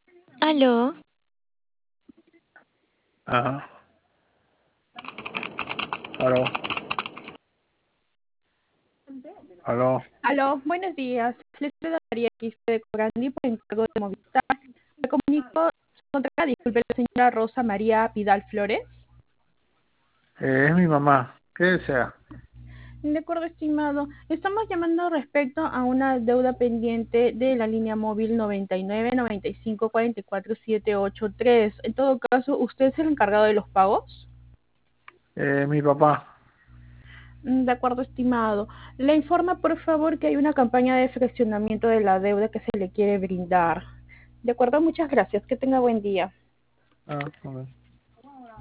Aló, Ajá. Aló, aló. Aló, buenos días. Les saluda María Quispe de Corandí por encargo de Movistar. Me comunico, se encontrará, disculpe, la señora Rosa María Vidal Flores. Es mi mamá. ¿Qué desea? De acuerdo, estimado. Estamos llamando respecto a una deuda pendiente de la línea móvil 99 95 44 783. En todo caso, ¿usted es el encargado de los pagos? Mi papá. De acuerdo, estimado. Le informa, por favor, que hay una campaña de fraccionamiento de la deuda que se le quiere brindar. De acuerdo, muchas gracias. Que tenga buen día. Ah, ok.